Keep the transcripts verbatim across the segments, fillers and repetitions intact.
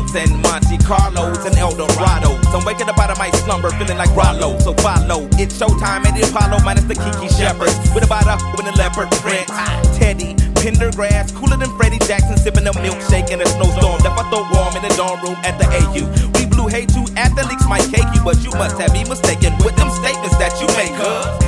Benz and Monte Carlos and Eldorados. I'm waking up out of my slumber feeling like Rollo, so follow. It's showtime at the Apollo minus the Kiki Shepherds. With about a with a leopard print. Teddy, Pendergrass, cooler than Freddie Jackson, sipping a milkshake in a snowstorm. Left I throw warm in the dorm room at the A U. We blew hay to athletes might cake you, but you must have me mistaken with them statements that you make, huh?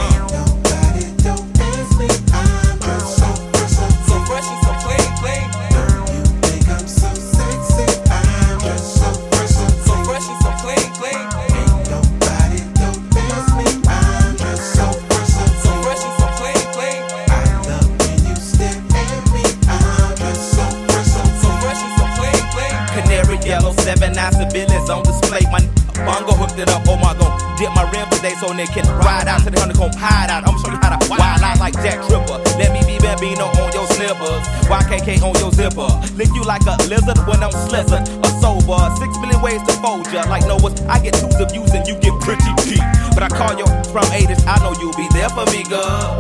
Yellow, seven, nine civilians on display. My bongo hooked it up. Oh my god, dip my rim today so they can ride out to the honeycomb hide out. I'm show you how to wild out like Jack Tripper. Let me be Bambino on your slippers, Y K K on your zipper. Lick you like a lizard when I'm slizzard or sober. Six million ways to fold ya. Like Noah's, I get twos of views and you get pretty deep. But I call you from eighties, I know you'll be there for me, girl.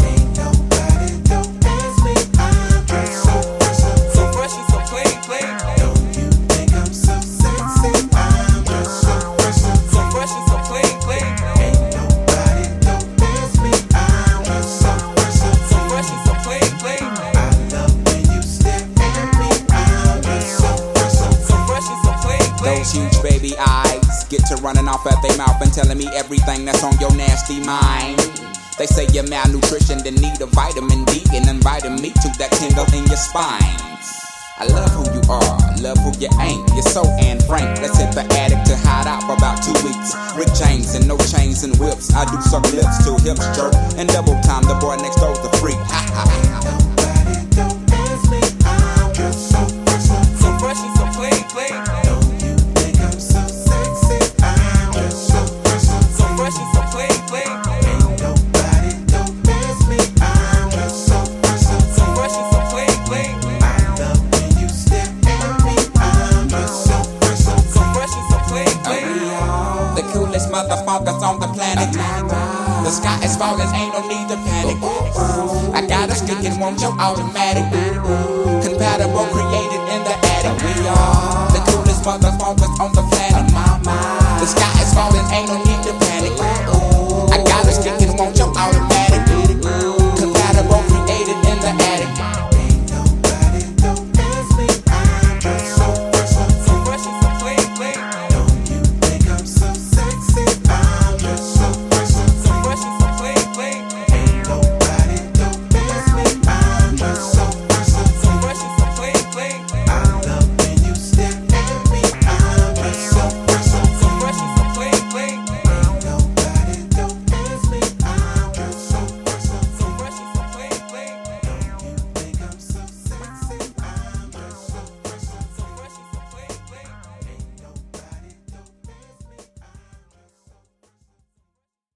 Those huge baby eyes get to running off at their mouth and telling me everything that's on your nasty mind. They say you're malnutrition, then need a vitamin D, and inviting me to that tingle in your spine. I love who you are, love who you ain't. You're so Anne Frank. Let's hit the attic to hide out for about two weeks. Rick James and no chains and whips. I do suck lips till hips jerk, and double time the boy next door's the freak. Ha ha ha. Motherfuckers on the planet. The sky is falling, ain't no need to panic. I got a stick and want your automatic. Compatible, created in the attic. We are the coolest motherfuckers.